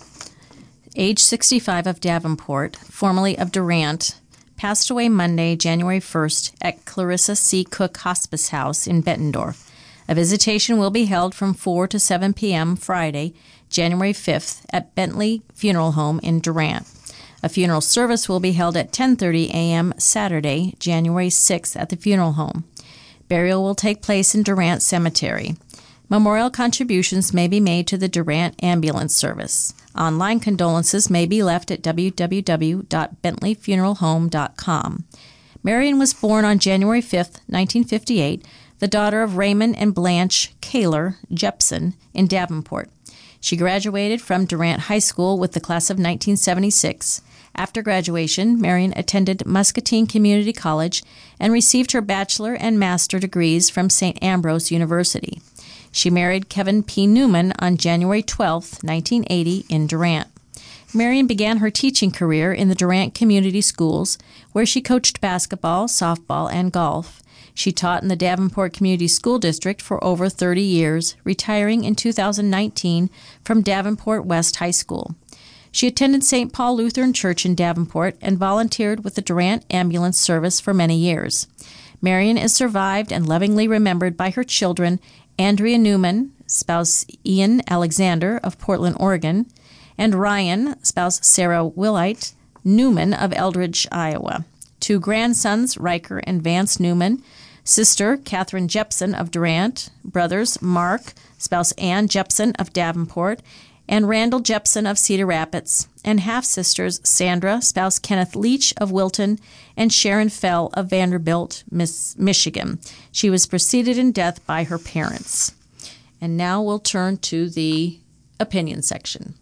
age sixty-five, of Davenport, formerly of Durant, passed away Monday, January first, at Clarissa C. Cook Hospice House in Bettendorf. A visitation will be held from four to seven p.m. Friday, January fifth, at Bentley Funeral Home in Durant. A funeral service will be held at ten thirty a.m. Saturday, January sixth, at the funeral home. Burial will take place in Durant Cemetery. Memorial contributions may be made to the Durant Ambulance Service. Online condolences may be left at w w w dot bentley funeral home dot com. Marion was born on January fifth, nineteen fifty-eight, the daughter of Raymond and Blanche Kaler Jepson in Davenport. She graduated from Durant High School with the class of nineteen seventy-six. After graduation, Marion attended Muscatine Community College and received her bachelor and master degrees from Saint Ambrose University. She married Kevin P. Newman on January twelfth, nineteen eighty, in Durant. Marion began her teaching career in the Durant Community Schools, where she coached basketball, softball, and golf. She taught in the Davenport Community School District for over thirty years, retiring in two thousand nineteen from Davenport West High School. She attended Saint Paul Lutheran Church in Davenport and volunteered with the Durant Ambulance Service for many years. Marion is survived and lovingly remembered by her children, Andrea Newman, spouse Ian Alexander of Portland, Oregon, and Ryan, spouse Sarah Willite Newman of Eldridge, Iowa. Two grandsons, Riker and Vance Newman, sister Catherine Jepson of Durant, brothers Mark, spouse Ann Jepson of Davenport, and Randall Jepson of Cedar Rapids, and half-sisters Sandra, spouse Kenneth Leach of Wilton, and Sharon Fell of Vanderbilt, Miss, Michigan. She was preceded in death by her parents. And now we'll turn to the opinion section.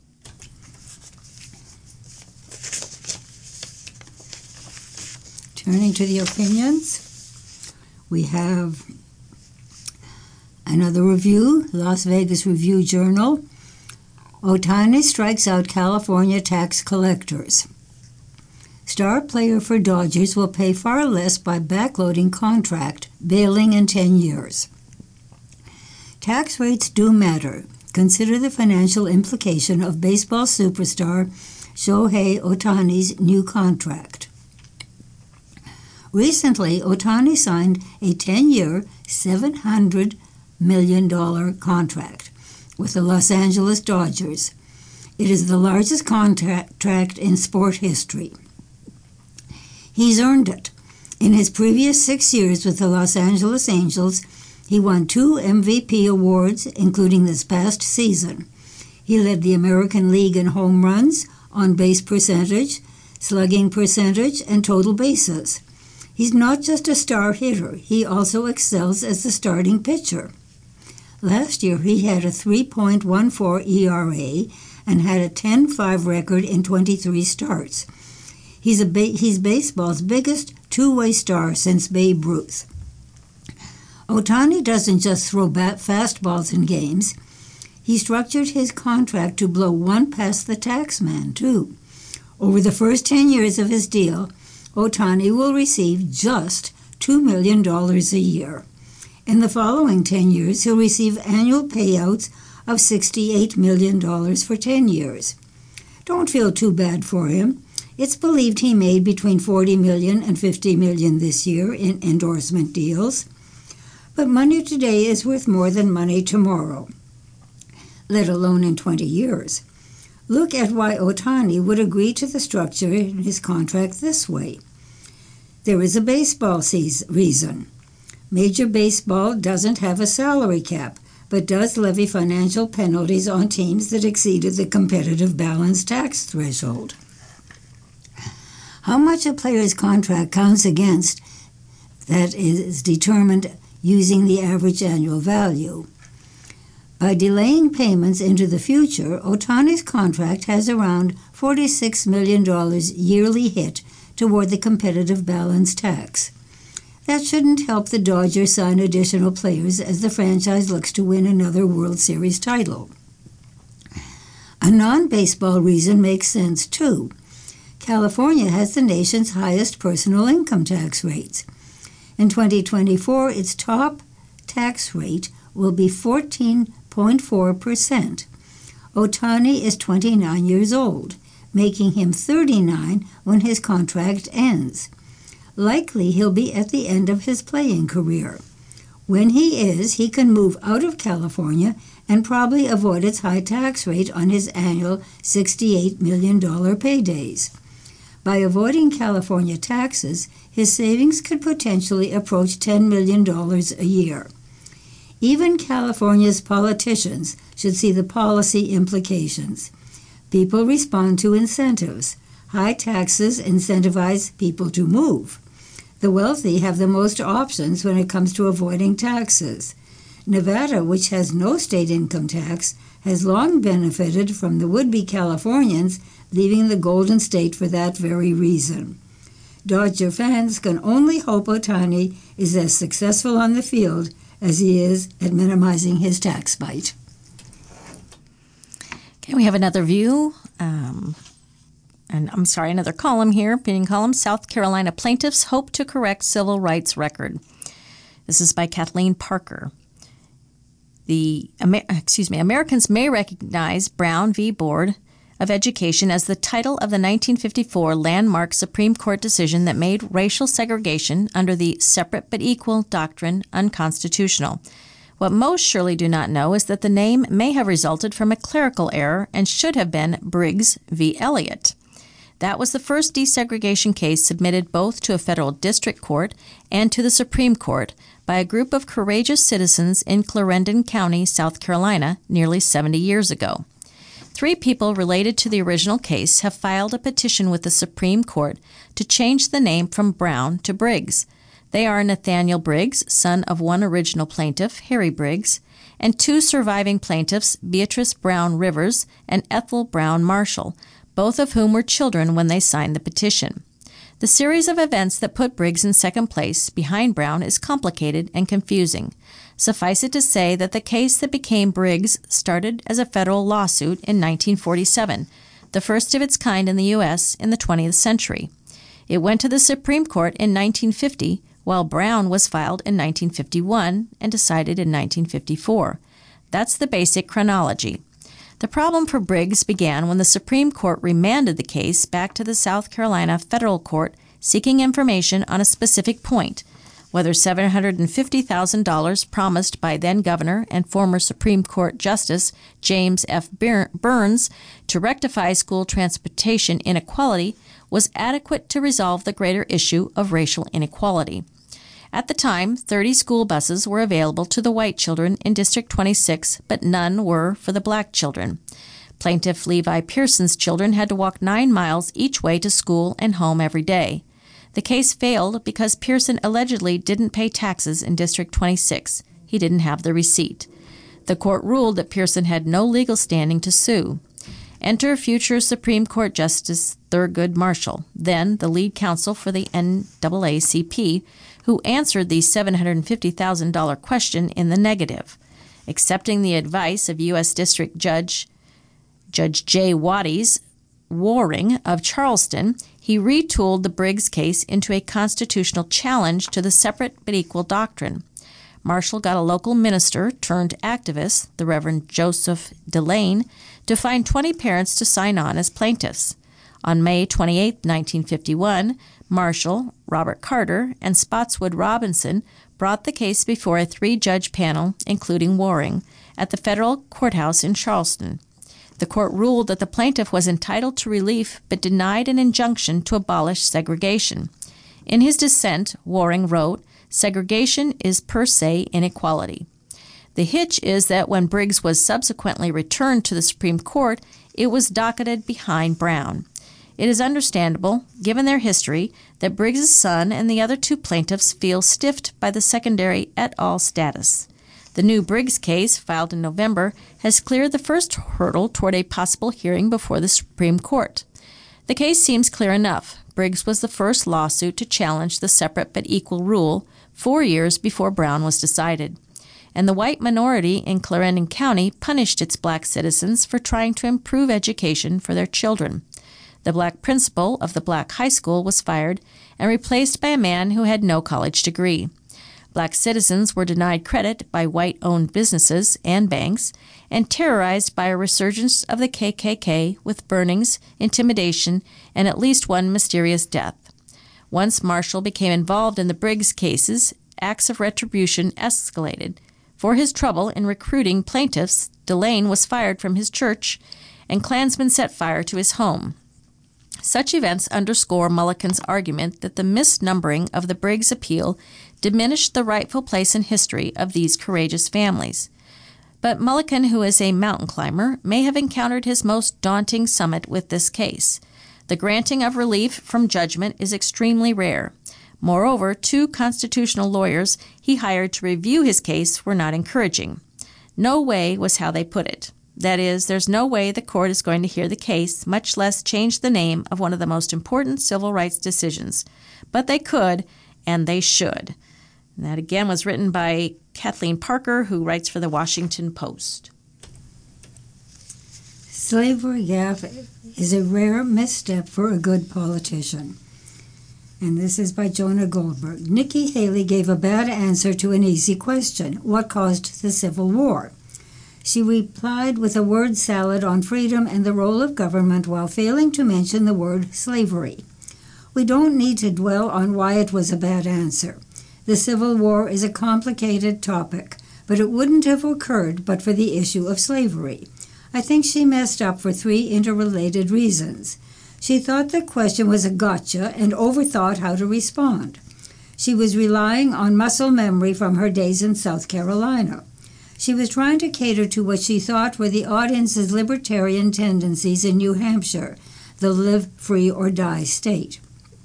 Turning to the opinions, we have another review, Las Vegas Review-Journal. Ohtani strikes out California tax collectors. Star player for Dodgers will pay far less by backloading contract, bailing in ten years. Tax rates do matter. Consider the financial implication of baseball superstar Shohei Ohtani's new contract. Recently, Ohtani signed a ten-year, seven hundred million dollars contract with the Los Angeles Dodgers. It is the largest contract in sport history. He's earned it. In his previous six years with the Los Angeles Angels, he won two M V P awards, including this past season. He led the American League in home runs, on-base percentage, slugging percentage, and total bases. He's not just a star hitter, he also excels as the starting pitcher. Last year, he had a three point one four E R A and had a ten five record in twenty-three starts. He's, a ba- he's baseball's biggest two-way star since Babe Ruth. Ohtani doesn't just throw bat fastballs in games. He structured his contract to blow one past the tax man, too. Over the first ten years of his deal, Ohtani will receive just two million dollars a year. In the following ten years, he'll receive annual payouts of sixty-eight million dollars for ten years. Don't feel too bad for him. It's believed he made between forty million dollars and fifty million dollars this year in endorsement deals. But money today is worth more than money tomorrow, let alone in twenty years. Look at why Ohtani would agree to the structure in his contract this way. There is a baseball season reason. Major Baseball doesn't have a salary cap, but does levy financial penalties on teams that exceeded the competitive balance tax threshold. How much a player's contract counts against that is determined using the average annual value. By delaying payments into the future, Ohtani's contract has around forty-six million dollars yearly hit toward the competitive balance tax. That shouldn't help the Dodgers sign additional players as the franchise looks to win another World Series title. A non-baseball reason makes sense, too. California has the nation's highest personal income tax rates. In twenty twenty-four, its top tax rate will be fourteen point four percent. Ohtani is twenty-nine years old, making him thirty-nine when his contract ends. Likely he'll be at the end of his playing career. When he is, he can move out of California and probably avoid its high tax rate on his annual sixty-eight million dollars paydays. By avoiding California taxes, his savings could potentially approach ten million dollars a year. Even California's politicians should see the policy implications. People respond to incentives. High taxes incentivize people to move. The wealthy have the most options when it comes to avoiding taxes. Nevada, which has no state income tax, has long benefited from the would-be Californians leaving the Golden State for that very reason. Dodger fans can only hope Ohtani is as successful on the field as he is at minimizing his tax bite. Okay, we have another view, um, and I'm sorry, another column here, opinion column. South Carolina plaintiffs hope to correct civil rights record. This is by Kathleen Parker. The excuse me, Americans may recognize Brown v. Board of Education as the title of the nineteen fifty-four landmark Supreme Court decision that made racial segregation under the separate but equal doctrine unconstitutional. What most surely do not know is that the name may have resulted from a clerical error and should have been Briggs v. Elliott. That was the first desegregation case submitted both to a federal district court and to the Supreme Court by a group of courageous citizens in Clarendon County, South Carolina, nearly seventy years ago. Three people related to the original case have filed a petition with the Supreme Court to change the name from Brown to Briggs. They are Nathaniel Briggs, son of one original plaintiff, Harry Briggs, and two surviving plaintiffs, Beatrice Brown Rivers and Ethel Brown Marshall, both of whom were children when they signed the petition. The series of events that put Briggs in second place behind Brown is complicated and confusing. Suffice it to say that the case that became Briggs started as a federal lawsuit in nineteen forty-seven, the first of its kind in the U S in the twentieth century. It went to the Supreme Court in nineteen fifty, while Brown was filed in nineteen fifty-one and decided in nineteen fifty-four. That's the basic chronology. The problem for Briggs began when the Supreme Court remanded the case back to the South Carolina Federal Court seeking information on a specific point, whether seven hundred fifty thousand dollars promised by then-Governor and former Supreme Court Justice James F. Burns to rectify school transportation inequality was adequate to resolve the greater issue of racial inequality. At the time, thirty school buses were available to the white children in District twenty-six, but none were for the black children. Plaintiff Levi Pearson's children had to walk nine miles each way to school and home every day. The case failed because Pearson allegedly didn't pay taxes in District twenty-six. He didn't have the receipt. The court ruled that Pearson had no legal standing to sue. Enter future Supreme Court Justice Thurgood Marshall, then the lead counsel for the N double A C P, who answered the seven hundred fifty thousand dollars question in the negative. Accepting the advice of U S District Judge Judge J. Waddies Waring of Charleston, he retooled the Briggs case into a constitutional challenge to the separate but equal doctrine. Marshall got a local minister turned activist, the Reverend Joseph Delane, to find twenty parents to sign on as plaintiffs. On May twenty-eighth, nineteen fifty-one, Marshall, Robert Carter, and Spotswood Robinson brought the case before a three-judge panel, including Waring, at the federal courthouse in Charleston. The court ruled that the plaintiff was entitled to relief but denied an injunction to abolish segregation. In his dissent, Waring wrote, "Segregation is per se inequality." The hitch is that when Briggs was subsequently returned to the Supreme Court, it was docketed behind Brown. It is understandable, given their history, that Briggs' son and the other two plaintiffs feel stiffed by the secondary et al. Status. The new Briggs case, filed in November, has cleared the first hurdle toward a possible hearing before the Supreme Court. The case seems clear enough. Briggs was the first lawsuit to challenge the separate but equal rule four years before Brown was decided, and the white minority in Clarendon County punished its black citizens for trying to improve education for their children. The black principal of the black high school was fired and replaced by a man who had no college degree. Black citizens were denied credit by white-owned businesses and banks and terrorized by a resurgence of the K K K with burnings, intimidation, and at least one mysterious death. Once Marshall became involved in the Briggs cases, acts of retribution escalated. For his trouble in recruiting plaintiffs, Delane was fired from his church, and Klansmen set fire to his home. Such events underscore Mulliken's argument that the misnumbering of the Briggs appeal diminished the rightful place in history of these courageous families. But Mulliken, who is a mountain climber, may have encountered his most daunting summit with this case. The granting of relief from judgment is extremely rare. Moreover, two constitutional lawyers he hired to review his case were not encouraging. No way was how they put it. That is, there's no way the court is going to hear the case, much less change the name of one of the most important civil rights decisions. But they could, and they should. And that again was written by Kathleen Parker, who writes for the Washington Post. Slavery gaffe is a rare misstep for a good politician. And this is by Jonah Goldberg. Nikki Haley gave a bad answer to an easy question. What caused the Civil War? She replied with a word salad on freedom and the role of government while failing to mention the word slavery. We don't need to dwell on why it was a bad answer. The Civil War is a complicated topic, but it wouldn't have occurred but for the issue of slavery. I think she messed up for three interrelated reasons. She thought the question was a gotcha and overthought how to respond. She was relying on muscle memory from her days in South Carolina. She was trying to cater to what she thought were the audience's libertarian tendencies in New Hampshire, the live free or die state.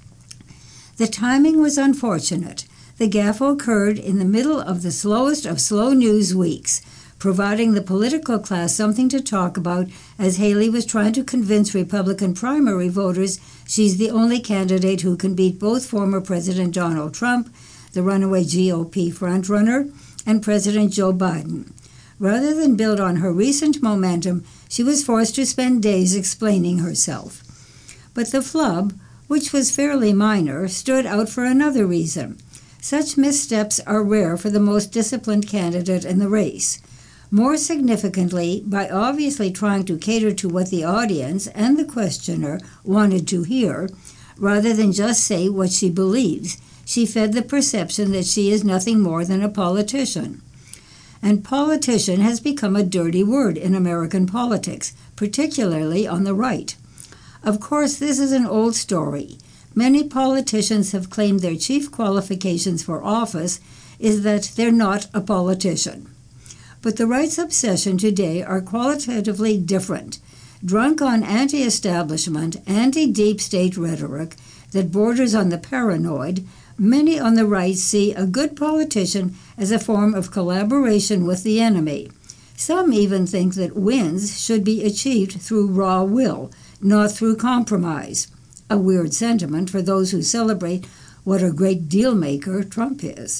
The timing was unfortunate. The gaffe occurred in the middle of the slowest of slow news weeks, providing the political class something to talk about as Haley was trying to convince Republican primary voters she's the only candidate who can beat both former President Donald Trump, the runaway G O P frontrunner, and President Joe Biden. Rather than build on her recent momentum, she was forced to spend days explaining herself. But the flub, which was fairly minor, stood out for another reason. Such missteps are rare for the most disciplined candidate in the race. More significantly, by obviously trying to cater to what the audience and the questioner wanted to hear, rather than just say what she believes, she fed the perception that she is nothing more than a politician. And politician has become a dirty word in American politics, particularly on the right. Of course, this is an old story. Many politicians have claimed their chief qualifications for office is that they're not a politician. But the right's obsession today are qualitatively different, drunk on anti-establishment, anti-deep state rhetoric that borders on the paranoid. Many on the right see a good politician as a form of collaboration with the enemy. Some even think that wins should be achieved through raw will, not through compromise. A weird sentiment for those who celebrate what a great deal-maker Trump is.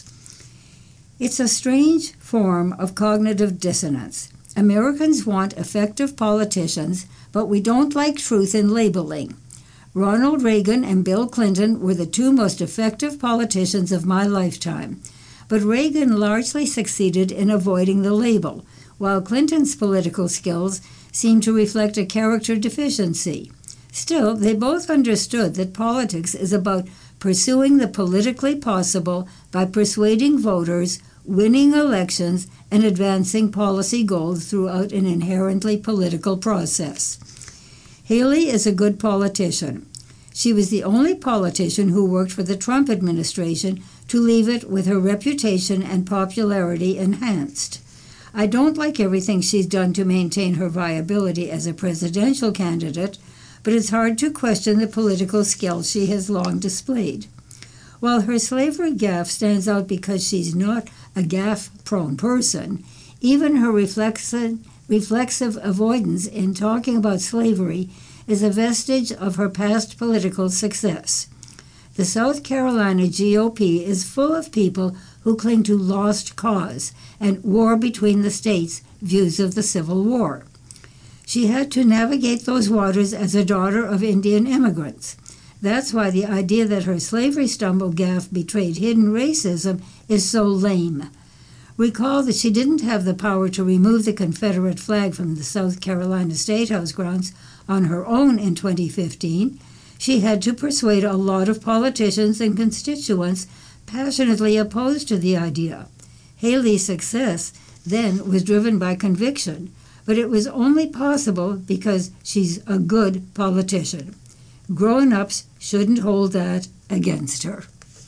It's a strange form of cognitive dissonance. Americans want effective politicians, but we don't like truth in labeling. Ronald Reagan and Bill Clinton were the two most effective politicians of my lifetime, but Reagan largely succeeded in avoiding the label, while Clinton's political skills seemed to reflect a character deficiency. Still, they both understood that politics is about pursuing the politically possible by persuading voters, winning elections, and advancing policy goals throughout an inherently political process. Haley is a good politician. She was the only politician who worked for the Trump administration to leave it with her reputation and popularity enhanced. I don't like everything she's done to maintain her viability as a presidential candidate, but it's hard to question the political skills she has long displayed. While her slavery gaffe stands out because she's not a gaffe-prone person, even her reflexive, reflexive avoidance in talking about slavery is a vestige of her past political success. The South Carolina G O P is full of people who cling to lost cause and war between the states views of the Civil War. She had to navigate those waters as a daughter of Indian immigrants. That's why the idea that her slavery stumble gaffe betrayed hidden racism is so lame. Recall that she didn't have the power to remove the Confederate flag from the South Carolina State House grounds on her own in twenty fifteen. She had to persuade a lot of politicians and constituents passionately opposed to the idea. Haley's success then was driven by conviction, but it was only possible because she's a good politician. Grown-ups shouldn't hold that against her.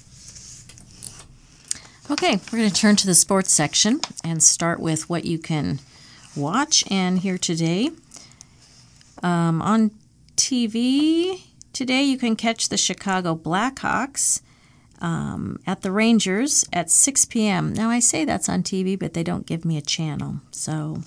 Okay, we're going to turn to the sports section and start with what you can watch and hear today. Um, on T V today, you can catch the Chicago Blackhawks um, at the Rangers at six p.m. Now, I say that's on T V, but they don't give me a channel. So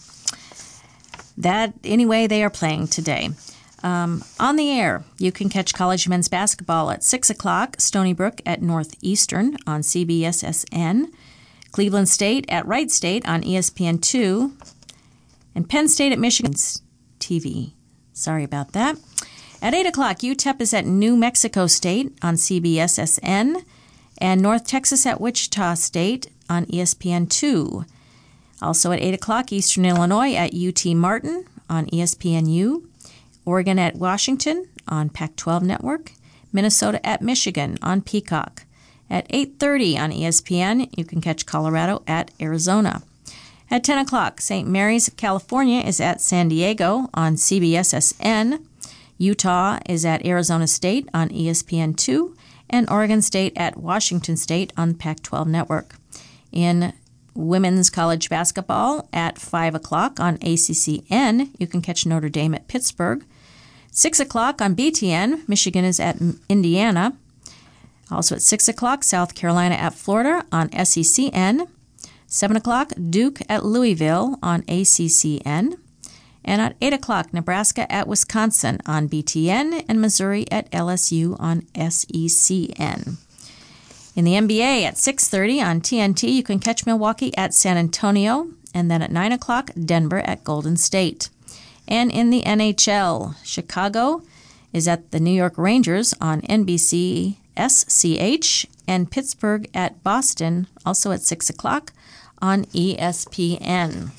that anyway, they are playing today. Um, on the air, you can catch college men's basketball at six o'clock, Stony Brook at Northeastern on C B S S N, Cleveland State at Wright State on E S P N two, and Penn State at Michigan's T V. Sorry about that. At eight o'clock, U T E P is at New Mexico State on C B S S N, and North Texas at Wichita State on E S P N two. Also at eight o'clock, Eastern Illinois at U T Martin on E S P N U, Oregon at Washington on Pac twelve Network, Minnesota at Michigan on Peacock. At eight thirty on E S P N, you can catch Colorado at Arizona. At ten o'clock, Saint Mary's of California is at San Diego on C B S S N, Utah is at Arizona State on E S P N two, and Oregon State at Washington State on Pac twelve Network. In women's college basketball at five o'clock on A C C N, you can catch Notre Dame at Pittsburgh. six o'clock on B T N, Michigan is at Indiana. Also at six o'clock, South Carolina at Florida on S E C N. seven o'clock, Duke at Louisville on A C C N. And at eight o'clock, Nebraska at Wisconsin on B T N and Missouri at L S U on S E C N. In the N B A at six thirty on T N T, you can catch Milwaukee at San Antonio, and then at nine o'clock, Denver at Golden State. And in the N H L, Chicago is at the New York Rangers on N B C S C H, and Pittsburgh at Boston, also at six o'clock, on E S P N.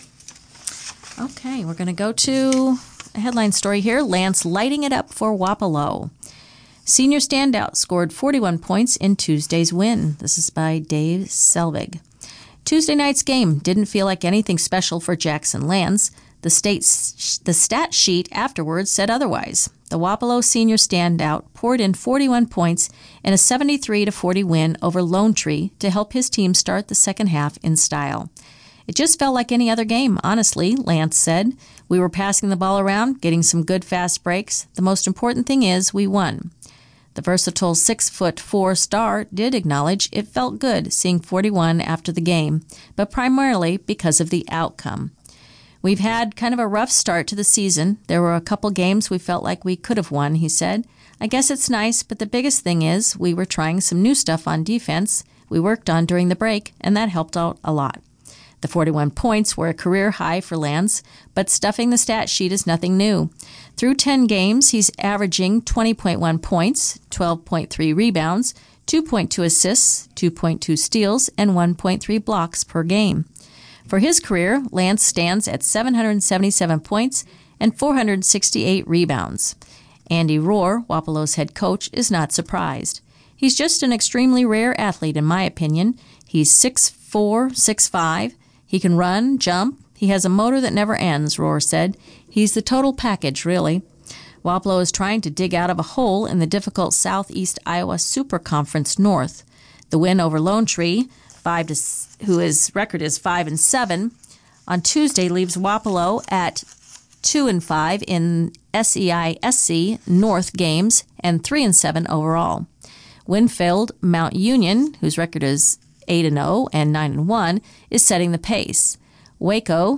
Okay, we're going to go to a headline story here. Lance lighting it up for Wapello. Senior standout scored forty-one points in Tuesday's win. This is by Dave Selvig. Tuesday night's game didn't feel like anything special for Jackson Lance. The state's, the stat sheet afterwards said otherwise. The Wapello senior standout poured in forty-one points in a seventy-three to forty win over Lone Tree to help his team start the second half in style. It just felt like any other game, honestly, Lance said. We were passing the ball around, getting some good fast breaks. The most important thing is we won. The versatile six foot four star did acknowledge it felt good seeing forty-one after the game, but primarily because of the outcome. We've had kind of a rough start to the season. There were a couple games we felt like we could have won, he said. I guess it's nice, but the biggest thing is we were trying some new stuff on defense we worked on during the break, and that helped out a lot. The forty-one points were a career high for Lance, but stuffing the stat sheet is nothing new. Through ten games, he's averaging twenty point one points, twelve point three rebounds, two point two assists, two point two steals, and one point three blocks per game. For his career, Lance stands at seven hundred seventy-seven points and four hundred sixty-eight rebounds. Andy Rohr, Wapello's head coach, is not surprised. He's just an extremely rare athlete, in my opinion. He's six foot four, six foot five. He can run, jump. He has a motor that never ends, Rohr said. He's the total package, really. Wapello is trying to dig out of a hole in the difficult Southeast Iowa Super Conference North. The win over Lone Tree, five to, who his record is five and seven, on Tuesday leaves Wapello at two and five in S E I S C North games and three and seven overall. Winfield Mount Union, whose record is eight and oh and nine and one, is setting the pace. Waco,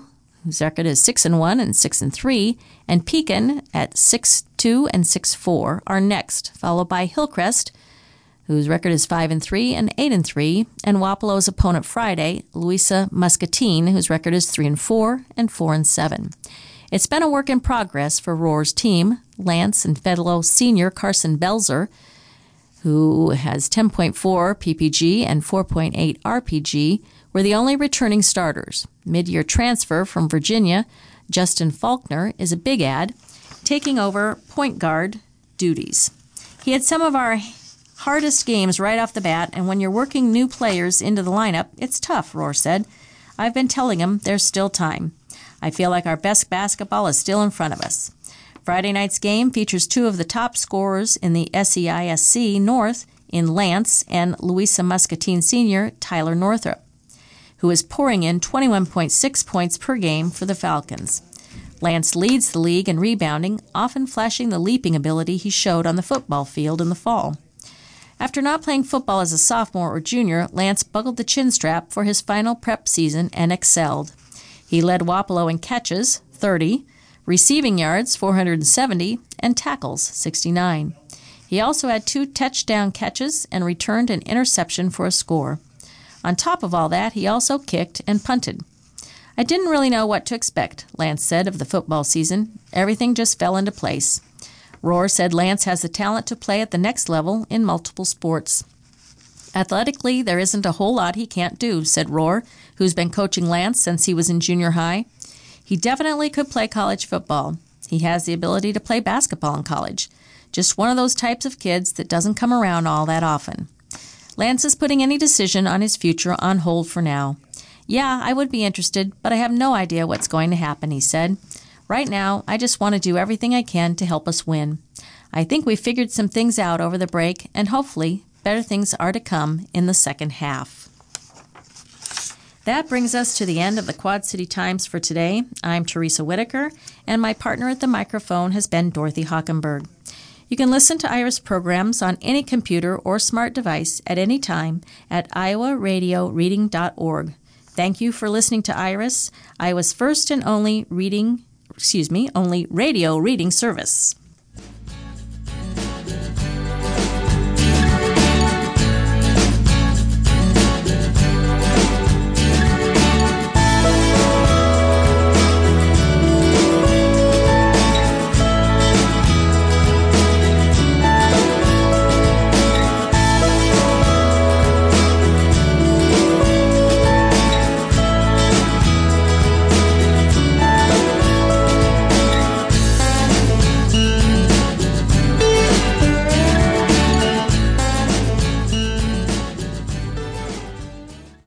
whose record is six and one and six and three, and Pekin at six two and six four are next, followed by Hillcrest, whose record is five and three and eight and three, and Wapalo's opponent Friday, Louisa Muscatine, whose record is three and four and four and seven. It's been a work in progress for Roar's team. Lance and fellow senior Carson Belzer, who has ten point four P P G and four point eight R P G, were the only returning starters. Mid-year transfer from Virginia, Justin Faulkner, is a big add, taking over point guard duties. He had some of our hardest games right off the bat, and when you're working new players into the lineup, it's tough, Roar said. I've been telling him there's still time. I feel like our best basketball is still in front of us. Friday night's game features two of the top scorers in the S E I S C North in Lance and Louisa Muscatine senior Tyler Northrup, who is pouring in twenty-one point six points per game for the Falcons. Lance leads the league in rebounding, often flashing the leaping ability he showed on the football field in the fall. After not playing football as a sophomore or junior, Lance buckled the chin strap for his final prep season and excelled. He led Wapello in catches, thirty, receiving yards, four hundred seventy, and tackles, sixty-nine. He also had two touchdown catches and returned an interception for a score. On top of all that, he also kicked and punted. I didn't really know what to expect, Lance said of the football season. Everything just fell into place. Roar said Lance has the talent to play at the next level in multiple sports. Athletically, there isn't a whole lot he can't do, said Roar, who's been coaching Lance since he was in junior high. He definitely could play college football. He has the ability to play basketball in college. Just one of those types of kids that doesn't come around all that often. Lance is putting any decision on his future on hold for now. Yeah, I would be interested, but I have no idea what's going to happen, he said. Right now, I just want to do everything I can to help us win. I think we figured some things out over the break, and hopefully better things are to come in the second half. That brings us to the end of the Quad City Times for today. I'm Teresa Whitaker, and my partner at the microphone has been Dorothy Hockenberg. You can listen to Iris programs on any computer or smart device at any time at iowa radio reading dot org. Thank you for listening to Iris, Iowa's first and only reading, excuse me, only radio reading service.